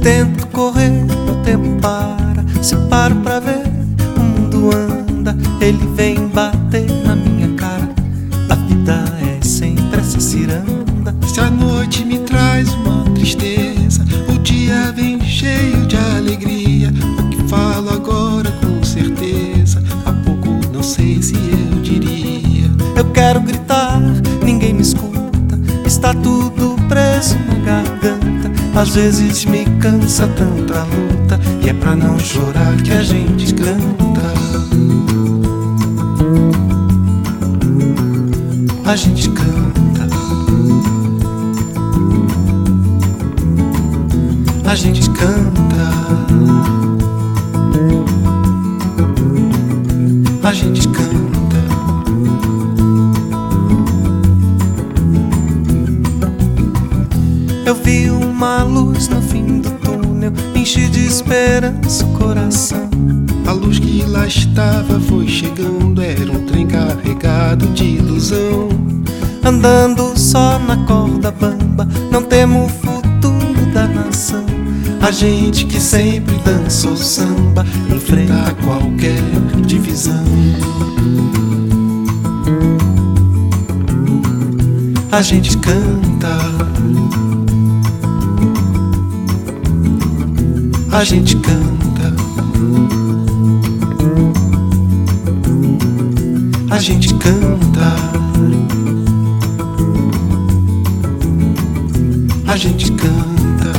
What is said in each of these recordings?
Tento correr, o tempo para. Se paro pra ver, o mundo anda. Ele vem bater na minha cara. A vida é sempre essa ciranda. Se a noite me traz uma tristeza, o dia vem cheio de alegria. O que falo agora com certeza, há pouco não sei se eu diria. Eu quero gritar, ninguém me escuta. Está tudo preso na garganta. Às vezes me cansa tanta luta, e é pra não chorar que a gente canta. A gente canta. A gente canta. A gente canta. Eu vi uma luz no fim do túnel, enchi de esperança o coração. A luz que lá estava foi chegando, era um trem carregado de ilusão. Andando só na corda bamba, não temo o futuro da nação. A gente que sempre dançou samba, enfrenta qualquer divisão. A gente canta. A gente canta. A gente canta. A gente canta.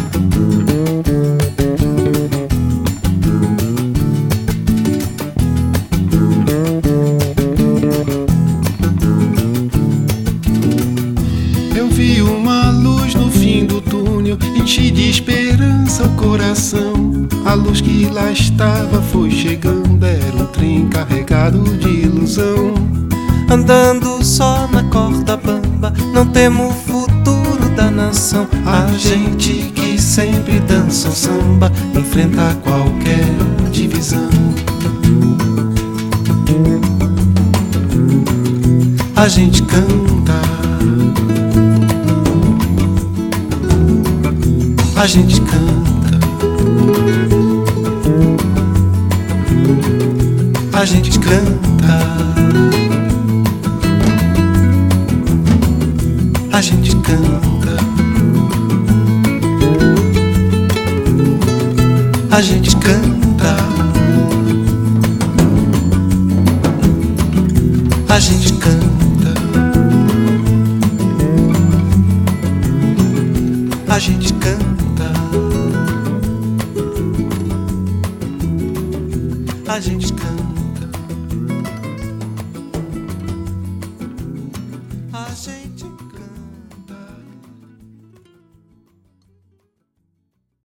Eu vi uma luz no fim do túnel, enchi de esperança o coração. A luz que lá estava foi chegando, era um trem carregado de ilusão. Andando só na corda bamba, não temo o futuro da nação. A gente que sempre dança o samba, enfrenta qualquer divisão. A gente canta. A gente canta. A gente canta. A gente canta. A gente canta. A gente canta. A gente canta. A gente canta.